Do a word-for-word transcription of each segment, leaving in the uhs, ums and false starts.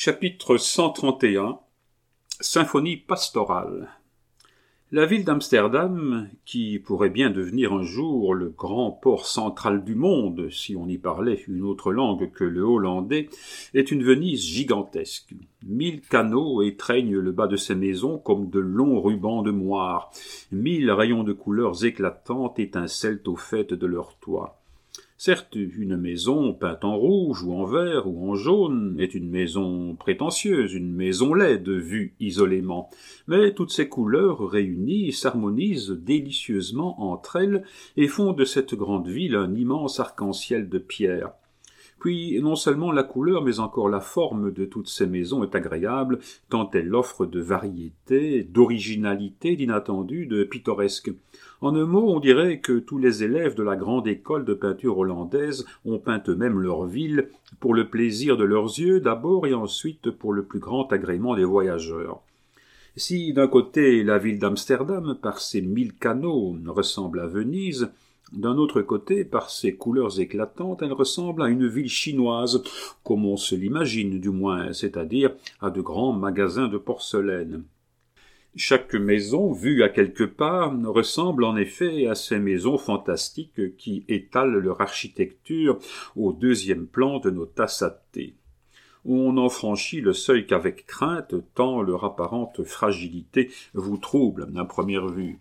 Chapitre cent trente et un. Symphonie pastorale. La ville d'Amsterdam, qui pourrait bien devenir un jour le grand port central du monde, si on y parlait une autre langue que le hollandais, est une Venise gigantesque. Mille canaux étreignent le bas de ses maisons comme de longs rubans de moire. Mille rayons de couleurs éclatantes étincellent au faîte de leurs toits. Certes, une maison peinte en rouge ou en vert ou en jaune est une maison prétentieuse, une maison laide vue isolément, mais toutes ces couleurs réunies s'harmonisent délicieusement entre elles et font de cette grande ville un immense arc-en-ciel de pierre. Puis, non seulement la couleur, mais encore la forme de toutes ces maisons est agréable, tant elle offre de variété, d'originalité, d'inattendu, de pittoresque. En un mot, on dirait que tous les élèves de la grande école de peinture hollandaise ont peint eux-mêmes leur ville, pour le plaisir de leurs yeux d'abord et ensuite pour le plus grand agrément des voyageurs. Si d'un côté la ville d'Amsterdam, par ses mille canaux, ressemble à Venise, d'un autre côté, par ses couleurs éclatantes, elle ressemble à une ville chinoise, comme on se l'imagine du moins, c'est-à-dire à de grands magasins de porcelaine. Chaque maison, vue à quelque part, ressemble en effet à ces maisons fantastiques qui étalent leur architecture au deuxième plan de nos tasses à thé. On n'en franchit le seuil qu'avec crainte, tant leur apparente fragilité vous trouble à première vue.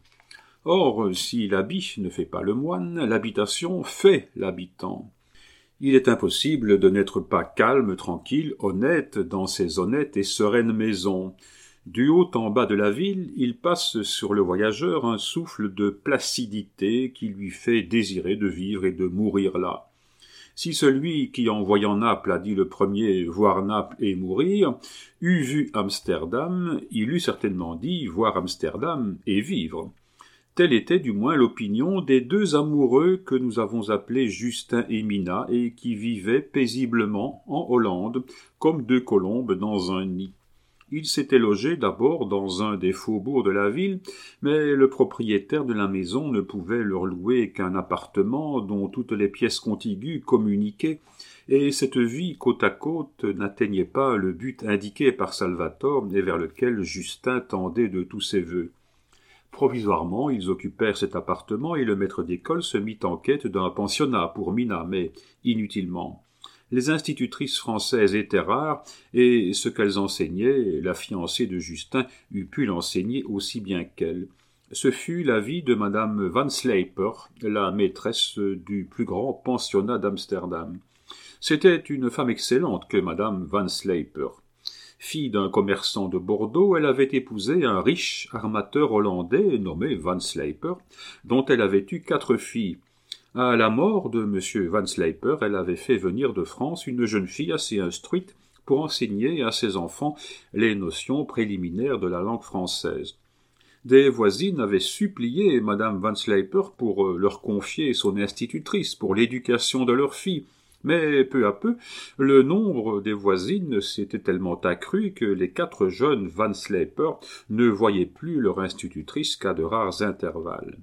Or, si l'habit ne fait pas le moine, l'habitation fait l'habitant. Il est impossible de n'être pas calme, tranquille, honnête dans ces honnêtes et sereines maisons. Du haut en bas de la ville, il passe sur le voyageur un souffle de placidité qui lui fait désirer de vivre et de mourir là. Si celui qui, en voyant Naples, a dit le premier « voir Naples et mourir », eût vu Amsterdam, il eût certainement dit « voir Amsterdam et vivre ». Telle était du moins l'opinion des deux amoureux que nous avons appelés Justin et Mina et qui vivaient paisiblement en Hollande, comme deux colombes dans un nid. Ils s'étaient logés d'abord dans un des faubourgs de la ville, mais le propriétaire de la maison ne pouvait leur louer qu'un appartement dont toutes les pièces contiguës communiquaient, et cette vie côte à côte n'atteignait pas le but indiqué par Salvatore et vers lequel Justin tendait de tous ses vœux. Provisoirement, ils occupèrent cet appartement et le maître d'école se mit en quête d'un pensionnat pour Mina, mais inutilement. Les institutrices françaises étaient rares, et ce qu'elles enseignaient, la fiancée de Justin eût pu l'enseigner aussi bien qu'elle. Ce fut la vie de madame Van Slijper, la maîtresse du plus grand pensionnat d'Amsterdam. C'était une femme excellente que madame Van Slijper. Fille d'un commerçant de Bordeaux, elle avait épousé un riche armateur hollandais nommé Van Slijper, dont elle avait eu quatre filles. À la mort de M. Van Slijper, elle avait fait venir de France une jeune fille assez instruite pour enseigner à ses enfants les notions préliminaires de la langue française. Des voisines avaient supplié madame Van Slijper pour leur confier son institutrice pour l'éducation de leurs filles, mais peu à peu, le nombre des voisines s'était tellement accru que les quatre jeunes Van Slijper ne voyaient plus leur institutrice qu'à de rares intervalles.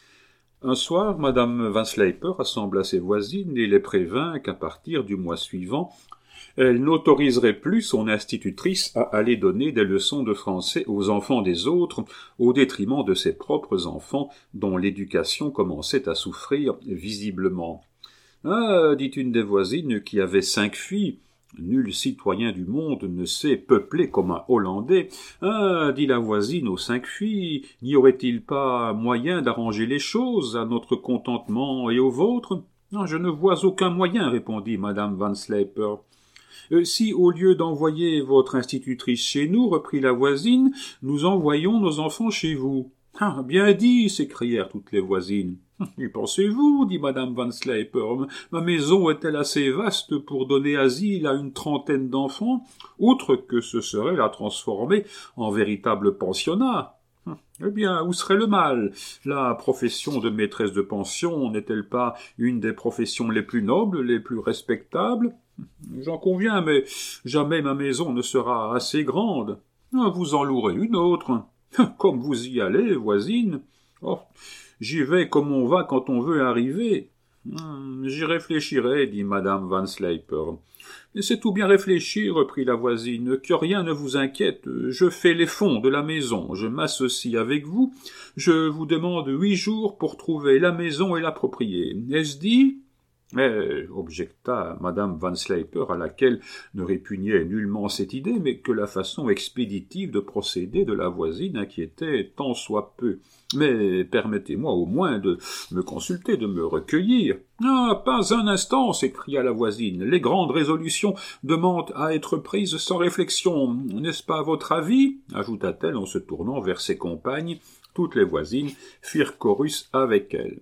Un soir, madame Van Slijper rassembla ses voisines et les prévint qu'à partir du mois suivant, elle n'autoriserait plus son institutrice à aller donner des leçons de français aux enfants des autres, au détriment de ses propres enfants, dont l'éducation commençait à souffrir visiblement. « Ah, dit une des voisines qui avait cinq filles, nul citoyen du monde ne sait peupler comme un Hollandais. Ah, dit la voisine aux cinq filles, n'y aurait-il pas moyen d'arranger les choses à notre contentement et au vôtre? Ah, je ne vois aucun moyen, répondit madame Van Slijper. Euh, si, au lieu d'envoyer votre institutrice chez nous, reprit la voisine, nous envoyons nos enfants chez vous. Ah, bien dit, s'écrièrent toutes les voisines. Y pensez-vous, dit madame Van Slijper, ma maison est-elle assez vaste pour donner asile à une trentaine d'enfants, outre que ce serait la transformer en véritable pensionnat? Eh bien, où serait le mal? La profession de maîtresse de pension n'est-elle pas une des professions les plus nobles, les plus respectables? J'en conviens, mais jamais ma maison ne sera assez grande. Vous en louerez une autre. Comme vous y allez, voisine. Oh, j'y vais comme on va quand on veut arriver. Hum, j'y réfléchirai, dit madame Van Slijper. « Laissez tout bien réfléchir, reprit la voisine, que rien ne vous inquiète. Je fais les fonds de la maison, je m'associe avec vous, je vous demande huit jours pour trouver la maison et l'approprier. Est-ce dit ?» Mais, objecta madame Van Slyper, à laquelle ne répugnait nullement cette idée, mais que la façon expéditive de procéder de la voisine inquiétait tant soit peu. « Mais permettez-moi au moins de me consulter, de me recueillir. »« Ah, pas un instant !» s'écria la voisine. « Les grandes résolutions demandent à être prises sans réflexion. N'est-ce pas votre avis ?» ajouta-t-elle en se tournant vers ses compagnes. Toutes les voisines firent chorus avec elle.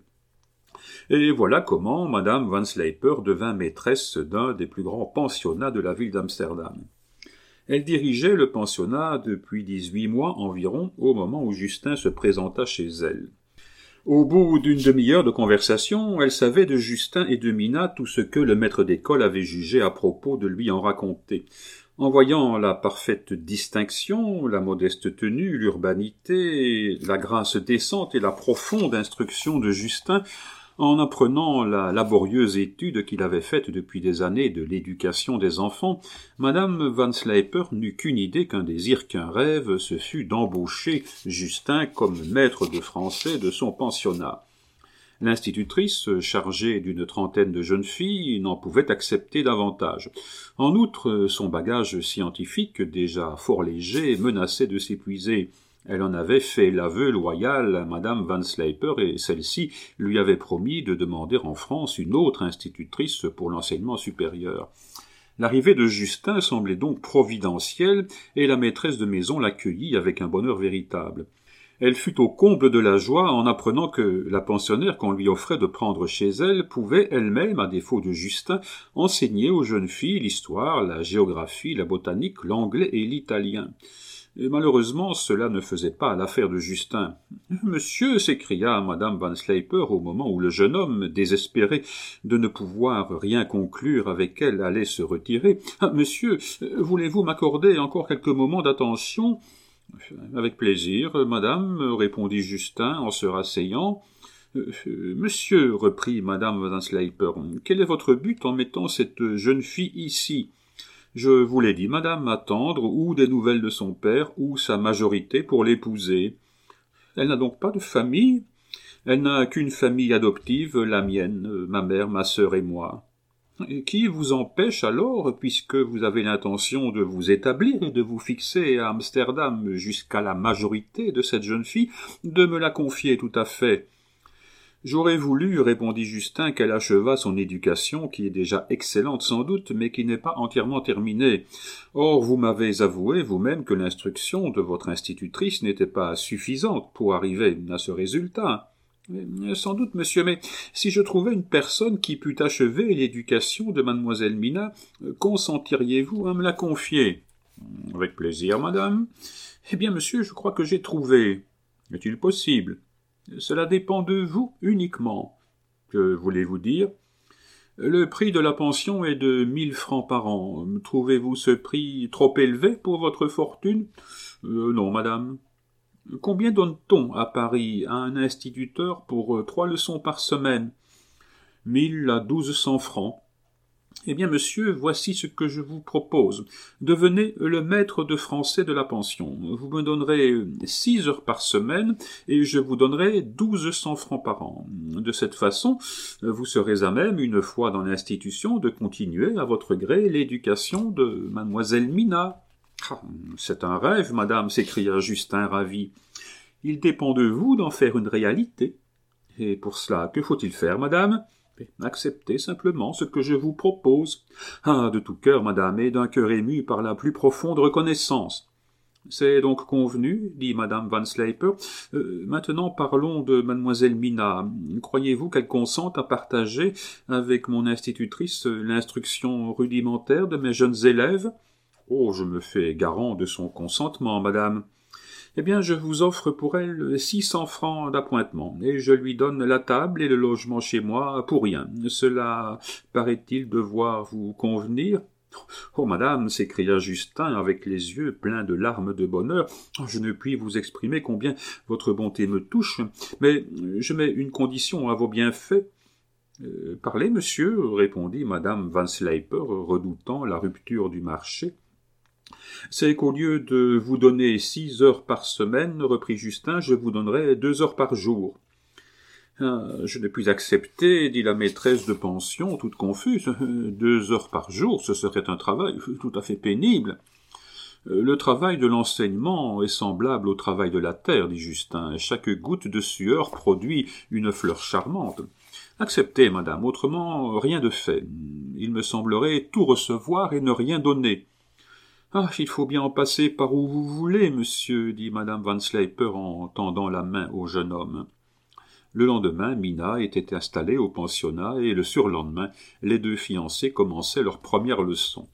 Et voilà comment madame Van Slyper devint maîtresse d'un des plus grands pensionnats de la ville d'Amsterdam. Elle dirigeait le pensionnat depuis dix-huit mois environ, au moment où Justin se présenta chez elle. Au bout d'une demi-heure de conversation, elle savait de Justin et de Mina tout ce que le maître d'école avait jugé à propos de lui en raconter. En voyant la parfaite distinction, la modeste tenue, l'urbanité, la grâce décente et la profonde instruction de Justin, en apprenant la laborieuse étude qu'il avait faite depuis des années de l'éducation des enfants, madame Van Slyper n'eut qu'une idée, qu'un désir, qu'un rêve, ce fut d'embaucher Justin comme maître de français de son pensionnat. L'institutrice, chargée d'une trentaine de jeunes filles, n'en pouvait accepter davantage. En outre, son bagage scientifique, déjà fort léger, menaçait de s'épuiser. Elle en avait fait l'aveu loyal à madame Van Slyper et celle-ci lui avait promis de demander en France une autre institutrice pour l'enseignement supérieur. L'arrivée de Justin semblait donc providentielle et la maîtresse de maison l'accueillit avec un bonheur véritable. Elle fut au comble de la joie en apprenant que la pensionnaire qu'on lui offrait de prendre chez elle pouvait elle-même, à défaut de Justin, enseigner aux jeunes filles l'histoire, la géographie, la botanique, l'anglais et l'italien. Et malheureusement, cela ne faisait pas l'affaire de Justin. « Monsieur !» s'écria madame Van Slyper au moment où le jeune homme, désespéré de ne pouvoir rien conclure avec elle, allait se retirer. Ah, « Monsieur, voulez-vous m'accorder encore quelques moments d'attention ?»« Avec plaisir, madame, » répondit Justin en se rasseyant. Euh, « Monsieur, » reprit madame Van Slyper, « quel est votre but en mettant cette jeune fille ici ?» Je vous l'ai dit, madame, attendre ou des nouvelles de son père, ou sa majorité pour l'épouser. Elle n'a donc pas de famille? Elle n'a qu'une famille adoptive, la mienne, ma mère, ma sœur et moi. Et qui vous empêche alors, puisque vous avez l'intention de vous établir et de vous fixer à Amsterdam jusqu'à la majorité de cette jeune fille, de me la confier tout à fait? J'aurais voulu, répondit Justin, qu'elle achevât son éducation, qui est déjà excellente sans doute, mais qui n'est pas entièrement terminée. Or, vous m'avez avoué vous-même que l'instruction de votre institutrice n'était pas suffisante pour arriver à ce résultat. Sans doute, monsieur, mais si je trouvais une personne qui pût achever l'éducation de mademoiselle Mina, consentiriez-vous à me la confier? Avec plaisir, madame. Eh bien, monsieur, je crois que j'ai trouvé. Est-il possible? Cela dépend de vous uniquement. Que voulez-vous dire? Le prix de la pension est de mille francs par an. Trouvez-vous ce prix trop élevé pour votre fortune? euh, Non, madame. Combien donne-t-on à Paris à un instituteur pour trois leçons par semaine? Mille à douze cents francs. Eh bien, monsieur, voici ce que je vous propose. Devenez le maître de français de la pension. Vous me donnerez six heures par semaine et je vous donnerai douze cents francs par an. De cette façon, vous serez à même, une fois dans l'institution, de continuer à votre gré l'éducation de mademoiselle Mina. Ah, c'est un rêve, madame, s'écria Justin ravi. Il dépend de vous d'en faire une réalité. Et pour cela, que faut-il faire, madame? Acceptez simplement ce que je vous propose. Ah, de tout cœur, madame, et d'un cœur ému par la plus profonde reconnaissance. C'est donc convenu, dit madame Van Slyper. Euh, maintenant parlons de mademoiselle Mina. Croyez-vous qu'elle consente à partager avec mon institutrice l'instruction rudimentaire de mes jeunes élèves? Oh, je me fais garant de son consentement, madame. Eh bien, je vous offre pour elle six cents francs d'appointement, et je lui donne la table et le logement chez moi pour rien. Cela paraît-il devoir vous convenir? Oh, madame, s'écria Justin avec les yeux pleins de larmes de bonheur, je ne puis vous exprimer combien votre bonté me touche, mais je mets une condition à vos bienfaits. Euh, « Parlez, monsieur, répondit madame Van Slyper, redoutant la rupture du marché. « C'est qu'au lieu de vous donner six heures par semaine, reprit Justin, je vous donnerai deux heures par jour. »« Ah, je ne puis accepter, dit la maîtresse de pension, toute confuse. Deux heures par jour, ce serait un travail tout à fait pénible. »« Le travail de l'enseignement est semblable au travail de la terre, dit Justin. Chaque goutte de sueur produit une fleur charmante. Acceptez, madame, autrement rien de fait. Il me semblerait tout recevoir et ne rien donner. »« Ah, il faut bien en passer par où vous voulez, monsieur, dit madame Van Slyper en tendant la main au jeune homme. Le lendemain, Mina était installée au pensionnat et le surlendemain, les deux fiancés commençaient leur première leçon.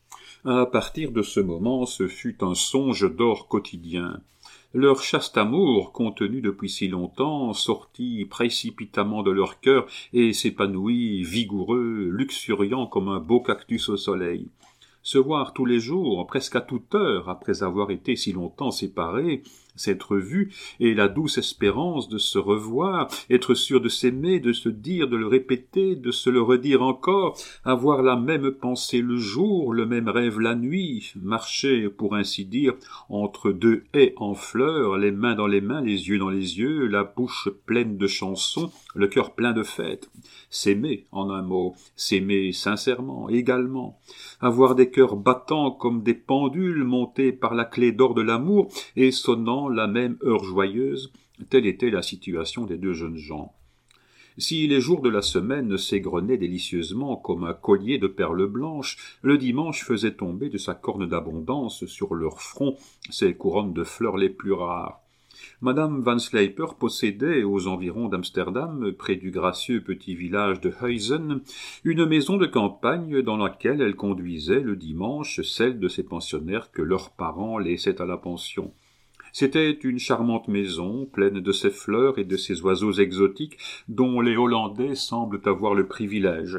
À partir de ce moment, ce fut un songe d'or quotidien. Leur chaste amour, contenu depuis si longtemps, sortit précipitamment de leur cœur et s'épanouit vigoureux, luxuriant comme un beau cactus au soleil. Se voir tous les jours, presque à toute heure, après avoir été si longtemps séparés, s'être vus, et la douce espérance de se revoir, être sûr de s'aimer, de se dire, de le répéter, de se le redire encore, avoir la même pensée le jour, le même rêve la nuit, marcher, pour ainsi dire, entre deux haies en fleurs, les mains dans les mains, les yeux dans les yeux, la bouche pleine de chansons, le cœur plein de fêtes. S'aimer, en un mot, s'aimer sincèrement, également, avoir des cœurs battants comme des pendules montés par la clé d'or de l'amour et sonnant la même heure joyeuse, telle était la situation des deux jeunes gens. Si les jours de la semaine s'égrenaient délicieusement comme un collier de perles blanches, le dimanche faisait tomber de sa corne d'abondance sur leur front ces couronnes de fleurs les plus rares. Madame Van Slyper possédait, aux environs d'Amsterdam, près du gracieux petit village de Huizen, une maison de campagne dans laquelle elle conduisait le dimanche celle de ses pensionnaires que leurs parents laissaient à la pension. C'était une charmante maison, pleine de ces fleurs et de ces oiseaux exotiques dont les Hollandais semblent avoir le privilège.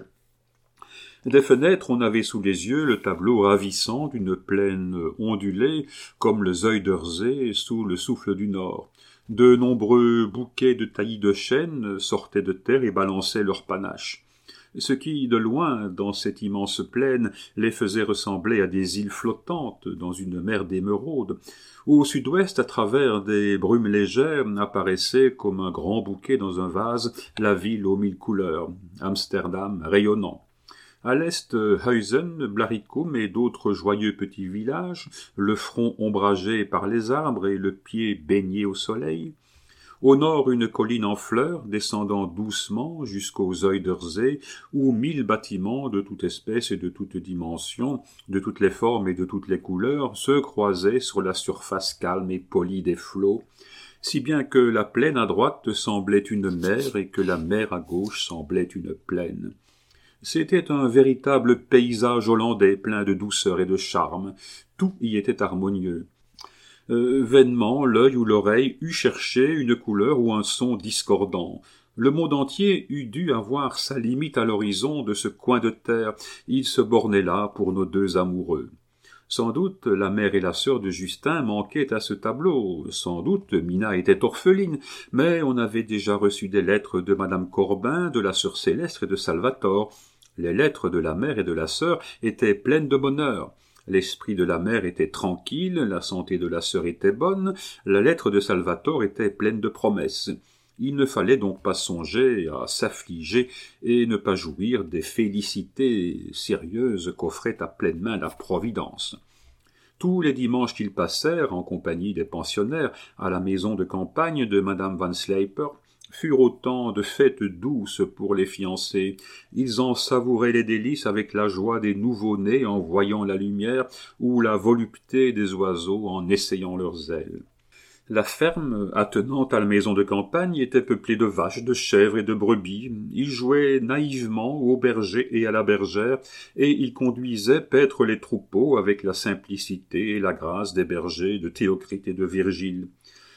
Des fenêtres, on avait sous les yeux le tableau ravissant d'une plaine ondulée, comme le Zuiderzee sous le souffle du Nord. De nombreux bouquets de taillis de chêne sortaient de terre et balançaient leurs panaches. Ce qui, de loin, dans cette immense plaine, les faisait ressembler à des îles flottantes dans une mer d'émeraude. Au sud-ouest, à travers des brumes légères, apparaissait comme un grand bouquet dans un vase la ville aux mille couleurs, Amsterdam rayonnant. À l'est, Huizen, Blaricum et d'autres joyeux petits villages, le front ombragé par les arbres et le pied baigné au soleil. Au nord, une colline en fleurs, descendant doucement jusqu'au Zuiderzee, où mille bâtiments de toute espèce et de toute dimension, de toutes les formes et de toutes les couleurs, se croisaient sur la surface calme et polie des flots, si bien que la plaine à droite semblait une mer et que la mer à gauche semblait une plaine. C'était un véritable paysage hollandais plein de douceur et de charme. Tout y était harmonieux. Euh, vainement, l'œil ou l'oreille eût cherché une couleur ou un son discordant. Le monde entier eût dû avoir sa limite à l'horizon de ce coin de terre. Il se bornait là pour nos deux amoureux. Sans doute, la mère et la sœur de Justin manquaient à ce tableau. Sans doute, Mina était orpheline, mais on avait déjà reçu des lettres de madame Corbin, de la sœur Céleste et de Salvatore. Les lettres de la mère et de la sœur étaient pleines de bonheur. L'esprit de la mère était tranquille, la santé de la sœur était bonne, la lettre de Salvatore était pleine de promesses. Il ne fallait donc pas songer à s'affliger et ne pas jouir des félicités sérieuses qu'offrait à pleine main la Providence. Tous les dimanches qu'ils passèrent, en compagnie des pensionnaires, à la maison de campagne de madame Van Slyper, furent autant de fêtes douces pour les fiancés. Ils en savouraient les délices avec la joie des nouveau-nés en voyant la lumière ou la volupté des oiseaux en essayant leurs ailes. La ferme, attenante à la maison de campagne, était peuplée de vaches, de chèvres et de brebis. Ils jouaient naïvement au berger et à la bergère, et ils conduisaient paître les troupeaux avec la simplicité et la grâce des bergers de Théocrite et de Virgile.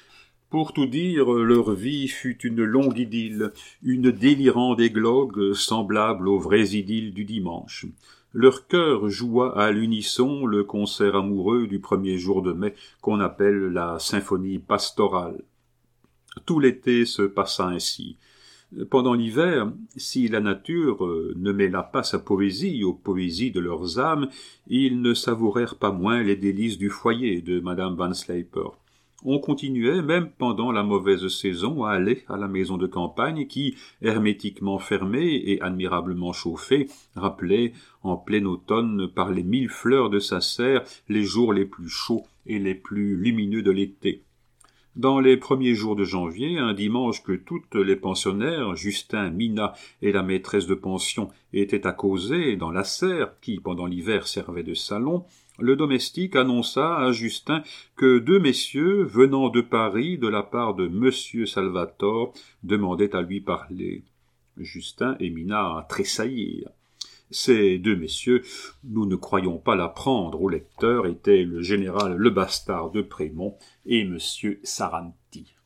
Pour tout dire, leur vie fut une longue idylle, une délirante églogue semblable aux vraies idylles du dimanche. Leur cœur joua à l'unisson le concert amoureux du premier jour de mai qu'on appelle la symphonie pastorale. Tout l'été se passa ainsi. Pendant l'hiver, si la nature ne mêla pas sa poésie aux poésies de leurs âmes, ils ne savourèrent pas moins les délices du foyer de madame Van Slyper. On continuait, même pendant la mauvaise saison, à aller à la maison de campagne qui, hermétiquement fermée et admirablement chauffée, rappelait, en plein automne, par les mille fleurs de sa serre, les jours les plus chauds et les plus lumineux de l'été. Dans les premiers jours de janvier, un dimanche que toutes les pensionnaires, Justin, Mina et la maîtresse de pension, étaient à causer dans la serre, qui pendant l'hiver servait de salon, le domestique annonça à Justin que deux messieurs, venant de Paris de la part de monsieur Salvatore, demandaient à lui parler. Justin et Mina tressaillirent. Ces deux messieurs, nous ne croyons pas l'apprendre au lecteur, étaient le général Le Bastard de Prémont et monsieur Saranti.